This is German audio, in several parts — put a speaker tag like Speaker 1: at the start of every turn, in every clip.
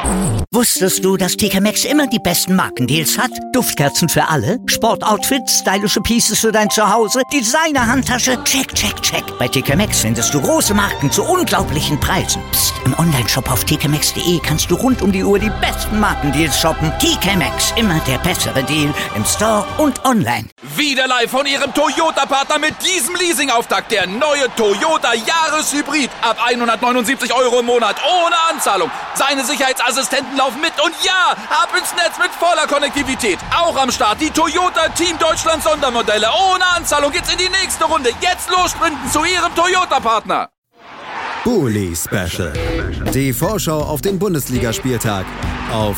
Speaker 1: Wusstest du, dass TK Maxx immer die besten Markendeals hat? Duftkerzen für alle, Sportoutfits, stylische Pieces für dein Zuhause, Designer-Handtasche, check, check, check. Bei TK Maxx findest du große Marken zu unglaublichen Preisen. Psst. Im Onlineshop auf tkmaxx.de kannst du rund um die Uhr die besten Markendeals shoppen. TK Maxx, immer der bessere Deal im Store und online.
Speaker 2: Wieder live von Ihrem Toyota-Partner mit diesem Leasing-Auftakt. Der neue Toyota Jahreshybrid. Ab 179 € im Monat. Ohne Anzahlung. Seine Sicherheitsassistenten laufen mit. Und ja, ab ins Netz mit voller Konnektivität. Auch am Start die Toyota Team Deutschland Sondermodelle. Ohne Anzahlung geht's in die nächste Runde. Jetzt los sprinten zu Ihrem Toyota-Partner.
Speaker 3: Bully Special. Die Vorschau auf den Bundesligaspieltag auf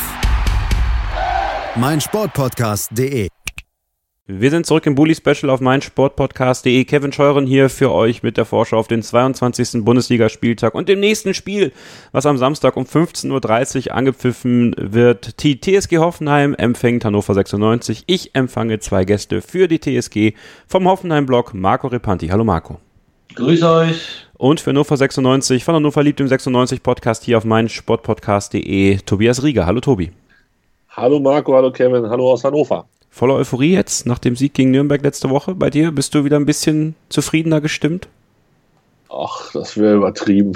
Speaker 3: meinsportpodcast.de.
Speaker 4: Wir sind zurück im Bully Special auf meinsportpodcast.de. Kevin Scheuren hier für euch mit der Vorschau auf den 22. Bundesligaspieltag und dem nächsten Spiel, was am Samstag um 15:30 Uhr angepfiffen wird. Die TSG Hoffenheim empfängt Hannover 96. Ich empfange zwei Gäste für die TSG vom Hoffenheim-Blog, Marco Repanti. Hallo Marco.
Speaker 5: Grüß euch.
Speaker 4: Und für Hannover 96 von Hannover liebt im 96-Podcast hier auf meinsportpodcast.de Tobias Rieger. Hallo Tobi.
Speaker 6: Hallo Marco, hallo Kevin, hallo aus Hannover.
Speaker 4: Voller Euphorie jetzt nach dem Sieg gegen Nürnberg letzte Woche bei dir? Bist du wieder ein bisschen zufriedener gestimmt?
Speaker 6: Ach, das wäre übertrieben.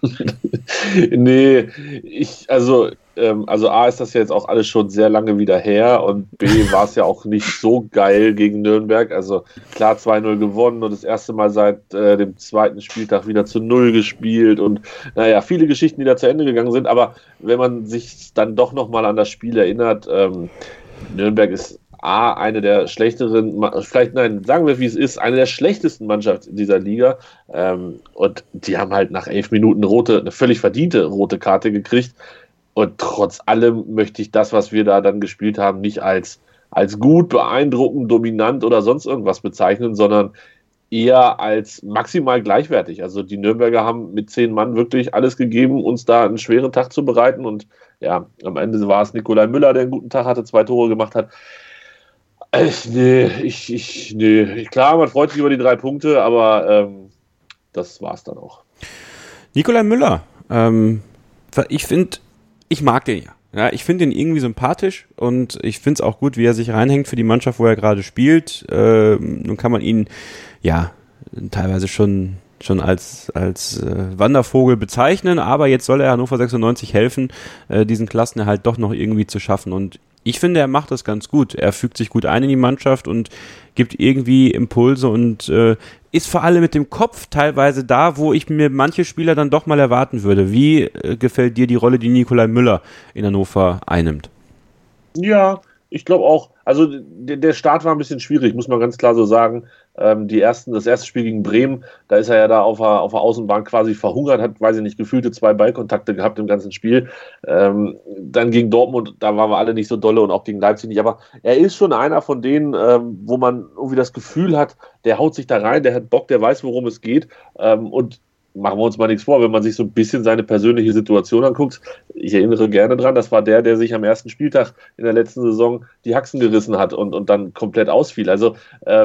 Speaker 6: Nee, also A ist das ja jetzt auch alles schon sehr lange wieder her und B war es ja auch nicht so geil gegen Nürnberg. Also klar 2-0 gewonnen und das erste Mal seit dem zweiten Spieltag wieder zu 0 gespielt und naja, viele Geschichten, die da zu Ende gegangen sind. Aber wenn man sich dann doch nochmal an das Spiel erinnert, Nürnberg ist eine der schlechteren, sagen wir wie es ist, eine der schlechtesten Mannschaften in dieser Liga. Und die haben halt nach 11 Minuten eine völlig verdiente rote Karte gekriegt. Und trotz allem möchte ich das, was wir da dann gespielt haben, nicht als gut, beeindruckend, dominant oder sonst irgendwas bezeichnen, sondern eher als maximal gleichwertig. Also die Nürnberger haben mit 10 Mann wirklich alles gegeben, uns da einen schweren Tag zu bereiten. Und ja, am Ende war es Nikolai Müller, der einen guten Tag hatte, 2 Tore gemacht hat. Nee. Klar, man freut sich über die 3 Punkte, aber das war's dann auch.
Speaker 4: Nikolai Müller, ich mag den ja. Ja, ich finde ihn irgendwie sympathisch und ich finde es auch gut, wie er sich reinhängt für die Mannschaft, wo er gerade spielt. Nun kann man ihn ja teilweise schon als Wandervogel bezeichnen, aber jetzt soll er Hannover 96 helfen, diesen Klassenerhalt doch noch irgendwie zu schaffen. Und ich finde, er macht das ganz gut. Er fügt sich gut ein in die Mannschaft und gibt irgendwie Impulse und ist vor allem mit dem Kopf teilweise da, wo ich mir manche Spieler dann doch mal erwarten würde. Wie gefällt dir die Rolle, die Nikolai Müller in Hannover einnimmt? Ja,
Speaker 6: ich glaube auch. Also der Start war ein bisschen schwierig, muss man ganz klar so sagen. Das erste Spiel gegen Bremen, da ist er ja da auf der Außenbahn quasi verhungert, hat, weiß ich nicht, gefühlte 2 Ballkontakte gehabt im ganzen Spiel. Dann gegen Dortmund, da waren wir alle nicht so dolle und auch gegen Leipzig nicht. Aber er ist schon einer von denen, wo man irgendwie das Gefühl hat, der haut sich da rein, der hat Bock, der weiß, worum es geht. Und machen wir uns mal nichts vor, wenn man sich so ein bisschen seine persönliche Situation anguckt. Ich erinnere gerne dran, das war der sich am ersten Spieltag in der letzten Saison die Haxen gerissen hat und dann komplett ausfiel. Also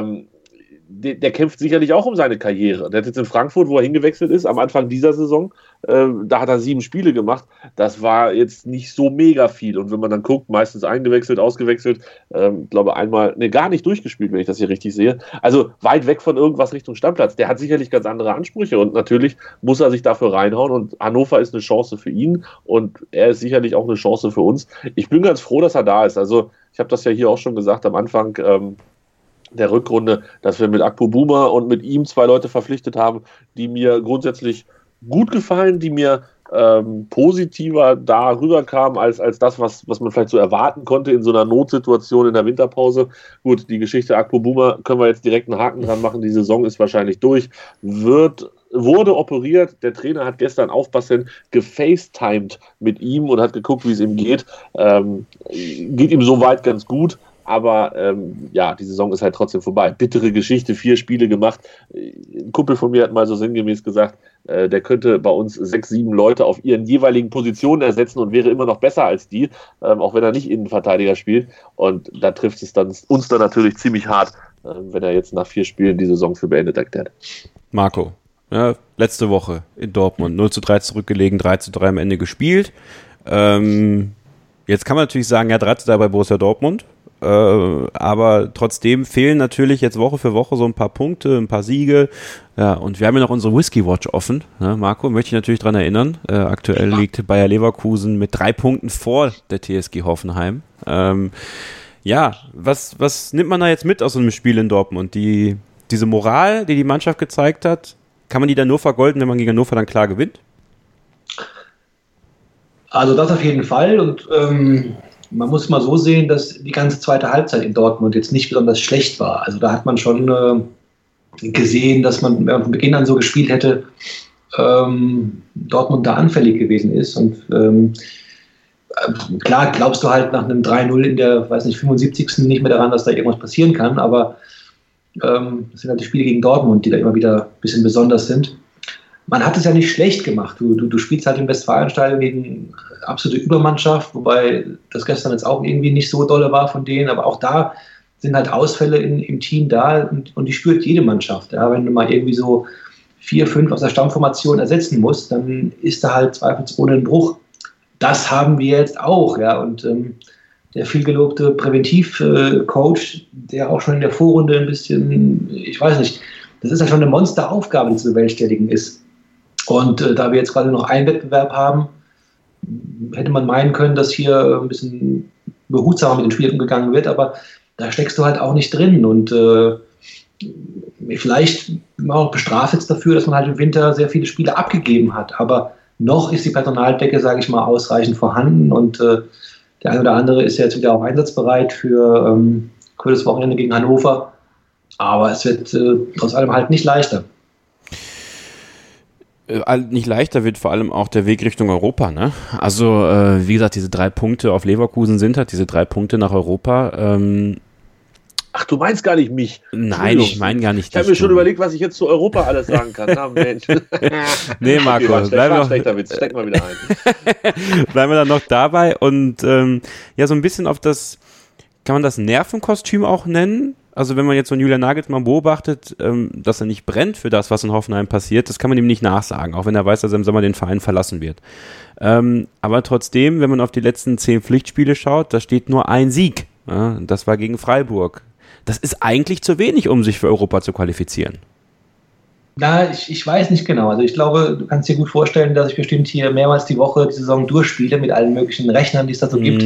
Speaker 6: der kämpft sicherlich auch um seine Karriere. Der hat jetzt in Frankfurt, wo er hingewechselt ist, am Anfang dieser Saison, da hat er 7 Spiele gemacht. Das war jetzt nicht so mega viel. Und wenn man dann guckt, meistens eingewechselt, ausgewechselt, glaube einmal, gar nicht durchgespielt, wenn ich das hier richtig sehe. Also weit weg von irgendwas Richtung Stammplatz. Der hat sicherlich ganz andere Ansprüche und natürlich muss er sich dafür reinhauen und Hannover ist eine Chance für ihn und er ist sicherlich auch eine Chance für uns. Ich bin ganz froh, dass er da ist. Also ich habe das ja hier auch schon gesagt am Anfang, der Rückrunde, dass wir mit Akpo Buma und mit ihm 2 Leute verpflichtet haben, die mir grundsätzlich gut gefallen, die mir positiver da rüberkamen als das, was man vielleicht so erwarten konnte in so einer Notsituation in der Winterpause. Gut, die Geschichte Akpo Buma können wir jetzt direkt einen Haken dran machen. Die Saison ist wahrscheinlich durch. Wurde operiert. Der Trainer hat gestern aufpassend gefacetimed mit ihm und hat geguckt, wie es ihm geht. Geht ihm soweit ganz gut. Aber die Saison ist halt trotzdem vorbei. Bittere Geschichte, 4 Spiele gemacht. Ein Kumpel von mir hat mal so sinngemäß gesagt, der könnte bei uns 6, 7 Leute auf ihren jeweiligen Positionen ersetzen und wäre immer noch besser als die, auch wenn er nicht Innenverteidiger spielt. Und da trifft es uns dann natürlich ziemlich hart, wenn er jetzt nach 4 Spielen die Saison für beendet erklärt.
Speaker 4: Marco, ja, letzte Woche in Dortmund 0:3 zurückgelegen, 3:3 am Ende gespielt. Jetzt kann man natürlich sagen, ja, 13. bei Borussia Dortmund, aber trotzdem fehlen natürlich jetzt Woche für Woche so ein paar Punkte, ein paar Siege. Ja, und wir haben ja noch unsere Whisky Watch offen. Ne, Marco, möchte ich natürlich dran erinnern. Aktuell liegt Bayer Leverkusen mit 3 Punkten vor der TSG Hoffenheim. Ja, was nimmt man da jetzt mit aus so einem Spiel in Dortmund? Diese Moral, die Mannschaft gezeigt hat, kann man die dann nur vergolden, wenn man gegen Hannover dann klar gewinnt?
Speaker 7: Also das auf jeden Fall. Und man muss mal so sehen, dass die ganze zweite Halbzeit in Dortmund jetzt nicht besonders schlecht war. Also da hat man schon gesehen, dass man, wenn man von Beginn an so gespielt hätte, Dortmund da anfällig gewesen ist. Und klar glaubst du halt nach einem 3-0 in der, 75. nicht mehr daran, dass da irgendwas passieren kann, aber das sind halt die Spiele gegen Dortmund, die da immer wieder ein bisschen besonders sind. Man hat es ja nicht schlecht gemacht. Du spielst halt im Westfalenstadion gegen absolute Übermannschaft, wobei das gestern jetzt auch irgendwie nicht so dolle war von denen, aber auch da sind halt Ausfälle im Team da und die spürt jede Mannschaft. Ja, wenn du mal irgendwie so 4, 5 aus der Stammformation ersetzen musst, dann ist da halt zweifelsohne ein Bruch. Das haben wir jetzt auch, ja, und der vielgelobte Präventivcoach, der auch schon in der Vorrunde ein bisschen, ich weiß nicht, das ist ja schon eine Monsteraufgabe, die zu bewerkstelligen ist. Und da wir jetzt gerade noch einen Wettbewerb haben, hätte man meinen können, dass hier ein bisschen behutsamer mit den Spielern umgegangen wird, aber da steckst du halt auch nicht drin und vielleicht auch bestraft jetzt dafür, dass man halt im Winter sehr viele Spiele abgegeben hat, aber noch ist die Personaldecke, sage ich mal, ausreichend vorhanden und der eine oder andere ist ja jetzt wieder auch einsatzbereit für das Wochenende gegen Hannover, aber es wird trotz allem halt nicht leichter.
Speaker 4: Nicht leichter wird vor allem auch der Weg Richtung Europa, ne? Also, wie gesagt, diese 3 Punkte auf Leverkusen sind halt diese 3 Punkte nach Europa.
Speaker 6: Ach, du meinst gar nicht mich?
Speaker 4: Nein, ich meine gar nicht dich.
Speaker 6: Ich habe mir schon überlegt, was ich jetzt zu Europa alles sagen kann. Na, Mensch.
Speaker 4: Nee, Marco,
Speaker 6: okay, schlechter Witz. Steck mal wieder ein.
Speaker 4: Bleiben wir dann noch dabei und ja, so ein bisschen auf das, kann man das Nervenkostüm auch nennen? Also wenn man jetzt so einen Julian Nagelsmann beobachtet, dass er nicht brennt für das, was in Hoffenheim passiert, das kann man ihm nicht nachsagen, auch wenn er weiß, dass er im Sommer den Verein verlassen wird. Aber trotzdem, wenn man auf die letzten 10 Pflichtspiele schaut, da steht nur ein Sieg. Ja, das war gegen Freiburg. Das ist eigentlich zu wenig, um sich für Europa zu qualifizieren.
Speaker 7: Na, ich weiß nicht genau. Also ich glaube, du kannst dir gut vorstellen, dass ich bestimmt hier mehrmals die Woche die Saison durchspiele mit allen möglichen Rechnern, die es da so gibt.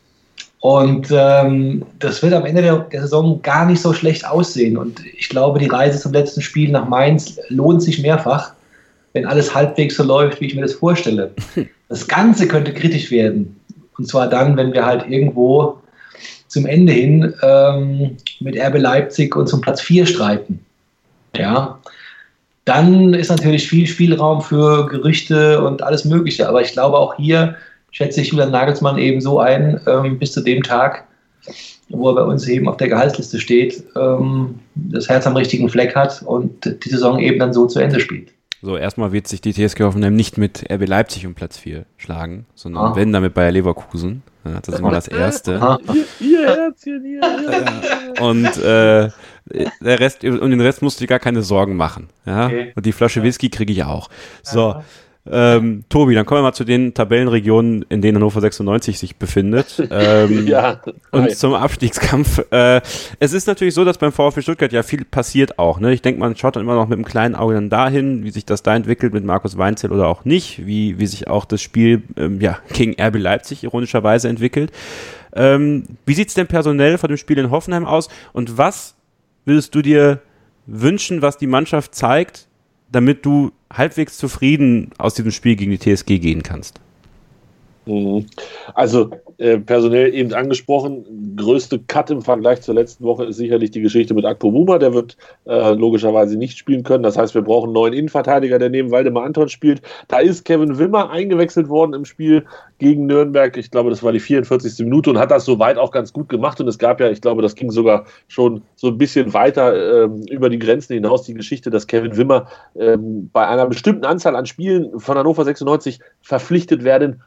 Speaker 7: Und das wird am Ende der Saison gar nicht so schlecht aussehen. Und ich glaube, die Reise zum letzten Spiel nach Mainz lohnt sich mehrfach, wenn alles halbwegs so läuft, wie ich mir das vorstelle. Das Ganze könnte kritisch werden. Und zwar dann, wenn wir halt irgendwo zum Ende hin mit RB Leipzig und zum Platz 4 streiten. Ja, dann ist natürlich viel Spielraum für Gerüchte und alles Mögliche. Aber ich glaube, auch hier schätze ich Julian Nagelsmann eben so ein, bis zu dem Tag, wo er bei uns eben auf der Gehaltsliste steht, das Herz am richtigen Fleck hat und die Saison eben dann so zu Ende spielt.
Speaker 4: So, erstmal wird sich die TSG Hoffenheim nicht mit RB Leipzig um Platz 4 schlagen, sondern wenn, dann mit Bayer Leverkusen. Ja, das ist immer das Erste.
Speaker 6: Ihr Herzchen, ihr
Speaker 4: Und der Rest, um den Rest musst du dir gar keine Sorgen machen. Ja? Okay. Und die Flasche Whisky kriege ich auch. So. Tobi, dann kommen wir mal zu den Tabellenregionen, in denen Hannover 96 sich befindet. Und zum Abstiegskampf. Es ist natürlich so, dass beim VfB Stuttgart ja viel passiert auch. Ne? Ich denke, man schaut dann immer noch mit einem kleinen Auge dann dahin, wie sich das da entwickelt mit Markus Weinzierl oder auch nicht, wie sich auch das Spiel gegen RB Leipzig ironischerweise entwickelt. Wie sieht es denn personell vor dem Spiel in Hoffenheim aus und was würdest du dir wünschen, was die Mannschaft zeigt, damit du halbwegs zufrieden aus diesem Spiel gegen die TSG gehen kannst?
Speaker 6: Also personell eben angesprochen, größte Cut im Vergleich zur letzten Woche ist sicherlich die Geschichte mit Akpo Buma, der wird logischerweise nicht spielen können, das heißt wir brauchen einen neuen Innenverteidiger, der neben Waldemar Anton spielt. Da ist Kevin Wimmer eingewechselt worden im Spiel gegen Nürnberg, ich glaube das war die 44. Minute und hat das soweit auch ganz gut gemacht und es gab ja, ich glaube das ging sogar schon so ein bisschen weiter über die Grenzen hinaus, die Geschichte, dass Kevin Wimmer bei einer bestimmten Anzahl an Spielen von Hannover 96 verpflichtet werden muss,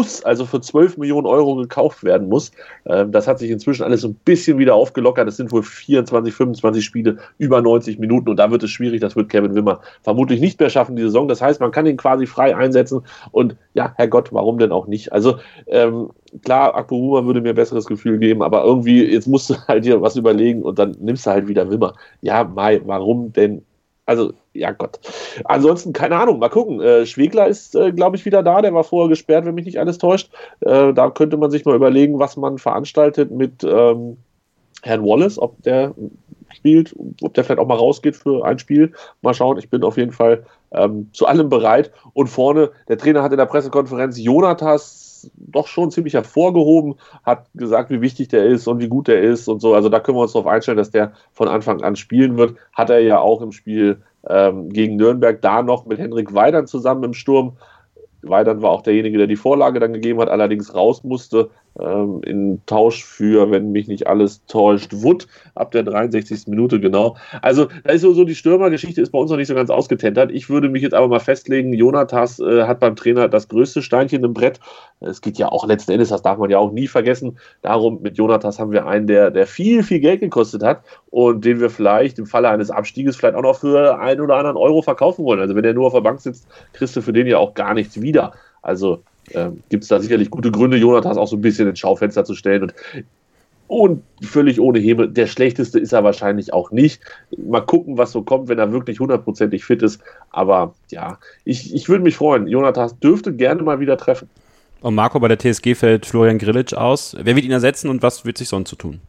Speaker 6: also für 12 Millionen Euro gekauft werden muss. Das hat sich inzwischen alles so ein bisschen wieder aufgelockert. Es sind wohl 24, 25 Spiele über 90 Minuten und da wird es schwierig. Das wird Kevin Wimmer vermutlich nicht mehr schaffen, die Saison. Das heißt, man kann ihn quasi frei einsetzen und ja, Herrgott, warum denn auch nicht? Also klar, Akpoguma würde mir ein besseres Gefühl geben, aber irgendwie, jetzt musst du halt dir was überlegen und dann nimmst du halt wieder Wimmer. Ja, Mai, warum denn? Also, ja Gott. Ansonsten, keine Ahnung, mal gucken. Schwegler ist, glaube ich, wieder da. Der war vorher gesperrt, wenn mich nicht alles täuscht. Da könnte man sich mal überlegen, was man veranstaltet mit Herrn Wallace, ob der spielt, ob der vielleicht auch mal rausgeht für ein Spiel. Mal schauen, ich bin auf jeden Fall zu allem bereit. Und vorne, der Trainer hat in der Pressekonferenz Jonatas doch schon ziemlich hervorgehoben, hat gesagt, wie wichtig der ist und wie gut der ist und so. Also da können wir uns darauf einstellen, dass der von Anfang an spielen wird. Hat er ja auch im Spiel gegen Nürnberg da noch mit Henrik Weidern zusammen im Sturm. Weidern war auch derjenige, der die Vorlage dann gegeben hat, allerdings raus musste in Tausch für, wenn mich nicht alles täuscht, Wood ab der 63. Minute, genau. Also da ist so die Stürmergeschichte ist bei uns noch nicht so ganz ausgetentert. Ich würde mich jetzt aber mal festlegen, Jonatas hat beim Trainer das größte Steinchen im Brett. Es geht ja auch letzten Endes, das darf man ja auch nie vergessen, darum, mit Jonatas haben wir einen, der viel, viel Geld gekostet hat und den wir vielleicht im Falle eines Abstieges vielleicht auch noch für einen oder anderen Euro verkaufen wollen. Also wenn der nur auf der Bank sitzt, kriegst du für den ja auch gar nichts wieder. Also gibt es da sicherlich gute Gründe, Jonatas auch so ein bisschen ins Schaufenster zu stellen und völlig ohne Hebel. Der schlechteste ist er wahrscheinlich auch nicht. Mal gucken, was so kommt, wenn er wirklich 100%ig fit ist. Aber ja, ich würde mich freuen. Jonatas dürfte gerne mal wieder treffen.
Speaker 4: Und Marco, bei der TSG fällt Florian Grillitsch aus. Wer wird ihn ersetzen und was wird sich sonst so tun?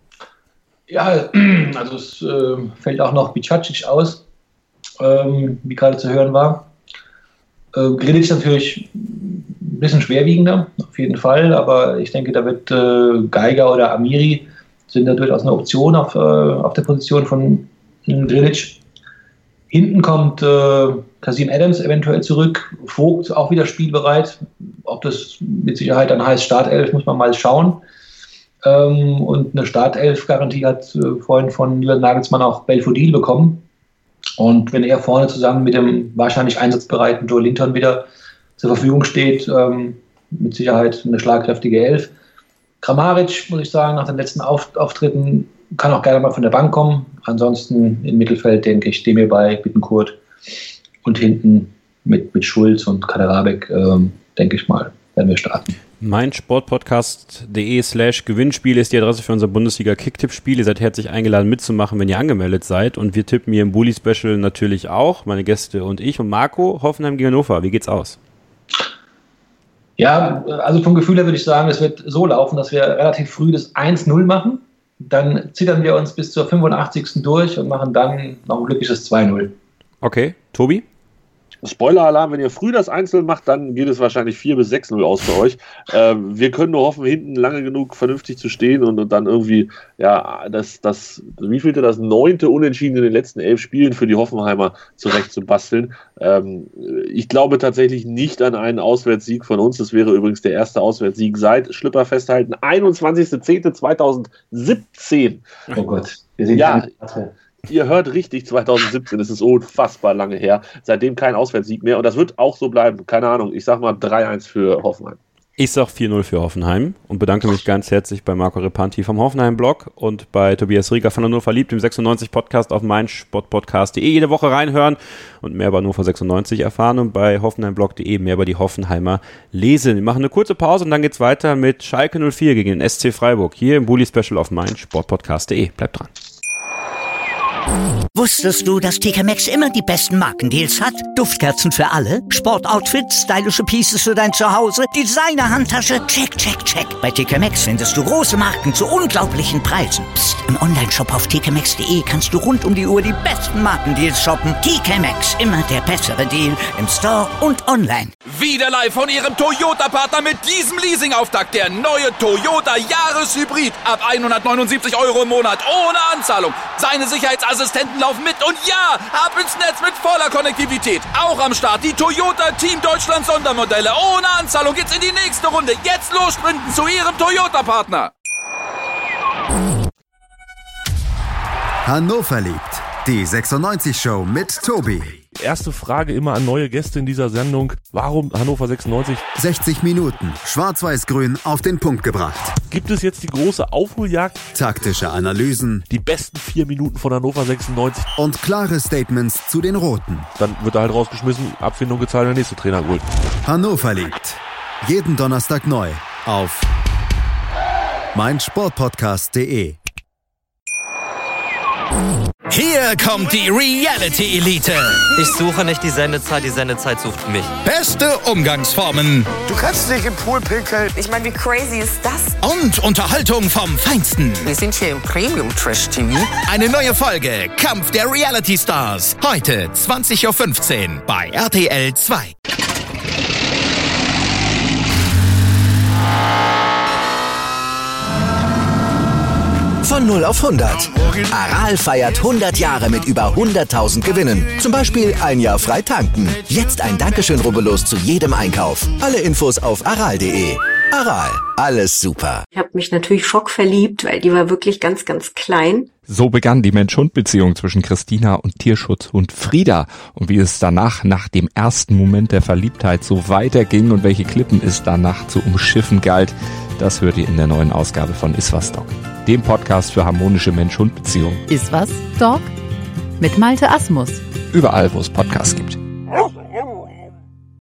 Speaker 7: Ja, also es fällt auch noch Bicacic aus, wie gerade zu hören war. Grillitsch natürlich ein bisschen schwerwiegender, auf jeden Fall, aber ich denke, da wird Geiger oder Amiri sind da durchaus eine Option auf der Position von Grillitsch. Hinten kommt Kasim Adams eventuell zurück, Vogt auch wieder spielbereit. Ob das mit Sicherheit dann heißt Startelf, muss man mal schauen. Und eine Startelf-Garantie hat vorhin von Julian Nagelsmann auch Belfodil bekommen. Und wenn er vorne zusammen mit dem wahrscheinlich einsatzbereiten Joe Linton wieder zur Verfügung steht, mit Sicherheit eine schlagkräftige Elf. Kramaric, muss ich sagen, nach den letzten Auftritten kann auch gerne mal von der Bank kommen. Ansonsten im Mittelfeld, denke ich, Demir bei Bittencourt und hinten mit Schulz und Kaderabek, denke ich mal, werden wir starten.
Speaker 4: meinsportpodcast.de/Gewinnspiel ist die Adresse für unser Bundesliga-Kicktipp-Spiel. Ihr seid herzlich eingeladen mitzumachen, wenn ihr angemeldet seid. Und wir tippen hier im Bully-Special natürlich auch, meine Gäste und ich. Und Marco, Hoffenheim gegen Hannover, wie geht's aus?
Speaker 7: Ja, also vom Gefühl her würde ich sagen, es wird so laufen, dass wir relativ früh das 1-0 machen. Dann zittern wir uns bis zur 85. durch und machen dann noch ein glückliches 2-0.
Speaker 4: Okay, Tobi?
Speaker 6: Spoiler-Alarm, wenn ihr früh das Einzel macht, dann geht es wahrscheinlich 4 bis 6-0 aus für euch. Wir können nur hoffen, hinten lange genug vernünftig zu stehen und dann irgendwie, ja, wie vielte das 9. Unentschieden in den letzten 11 Spielen für die Hoffenheimer zurecht zu basteln. Ich glaube tatsächlich nicht an einen Auswärtssieg von uns. Das wäre übrigens der erste Auswärtssieg seit Schlipper festhalten. 21.10.2017.
Speaker 7: Oh Gott, wir sind
Speaker 6: ja. Ihr hört richtig, 2017, das ist unfassbar lange her. Seitdem kein Auswärtssieg mehr und das wird auch so bleiben. Keine Ahnung, ich sag mal 3-1 für Hoffenheim.
Speaker 4: Ich sag 4-0 für Hoffenheim und bedanke mich ganz herzlich bei Marco Repanti vom Hoffenheim-Blog und bei Tobias Rieger von Hannover Verliebt, dem 96-Podcast auf meinsportpodcast.de. Jede Woche reinhören und mehr über Hannover 96 erfahren und bei hoffenheimblog.de mehr über die Hoffenheimer lesen. Wir machen eine kurze Pause und dann geht's weiter mit Schalke 04 gegen den SC Freiburg hier im Bully-Special auf meinsportpodcast.de. Bleibt dran.
Speaker 1: Wusstest du, dass TK Maxx immer die besten Markendeals hat? Duftkerzen für alle, Sportoutfits, stylische Pieces für dein Zuhause, Designer-Handtasche, check, check, check. Bei TK Maxx findest du große Marken zu unglaublichen Preisen. Psst. Im Onlineshop auf tkmaxx.de kannst du rund um die Uhr die besten Markendeals shoppen. TK Maxx, immer der bessere Deal im Store und online.
Speaker 2: Wieder live von ihrem Toyota-Partner mit diesem Leasing-Auftakt. Der neue Toyota Jahreshybrid. Ab 179 € im Monat ohne Anzahlung. Seine Sicherheitsassistenten laufen mit und ja, ab ins Netz mit voller Konnektivität. Auch am Start die Toyota Team Deutschland Sondermodelle. Ohne Anzahlung geht's in die nächste Runde. Jetzt los sprinten zu Ihrem Toyota-Partner.
Speaker 3: Hannover liebt die 96 Show mit Tobi.
Speaker 8: Erste Frage immer an neue Gäste in dieser Sendung. Warum Hannover 96?
Speaker 3: 60 Minuten, schwarz-weiß-grün auf den Punkt gebracht.
Speaker 8: Gibt es jetzt die große Aufholjagd?
Speaker 3: Taktische Analysen.
Speaker 8: Die besten 4 Minuten von Hannover 96.
Speaker 3: Und klare Statements zu den Roten.
Speaker 8: Dann wird er halt rausgeschmissen, Abfindung gezahlt, der nächste Trainer geholt.
Speaker 3: Hannover liegt. Jeden Donnerstag neu auf meinsportpodcast.de.
Speaker 9: Hier kommt die Reality-Elite.
Speaker 10: Ich suche nicht die Sendezeit sucht mich.
Speaker 9: Beste Umgangsformen.
Speaker 11: Du kannst nicht im Pool pinkeln. Ich meine, wie crazy ist das?
Speaker 9: Und Unterhaltung vom Feinsten.
Speaker 11: Wir sind hier im Premium-Trash-TV.
Speaker 9: Eine neue Folge Kampf der Reality-Stars. Heute 20.15 Uhr bei RTL 2.
Speaker 12: Von 0 auf 100. Aral feiert 100 Jahre mit über 100.000 Gewinnen. Zum Beispiel ein Jahr frei tanken. Jetzt ein Dankeschön, rubbellos zu jedem Einkauf. Alle Infos auf aral.de. Aral, alles super.
Speaker 13: Ich habe mich natürlich schockverliebt, weil die war wirklich ganz, ganz klein.
Speaker 14: So begann die Mensch-Hund-Beziehung zwischen Christina und Tierschutzhund Frieda. Und wie es danach, nach dem ersten Moment der Verliebtheit, so weiterging und welche Klippen es danach zu umschiffen galt, das hört ihr in der neuen Ausgabe von Iswas Dog, dem Podcast für harmonische Mensch-Hund-Beziehungen.
Speaker 15: Iswas Dog? Mit Malte Asmus.
Speaker 14: Überall, wo es Podcasts gibt.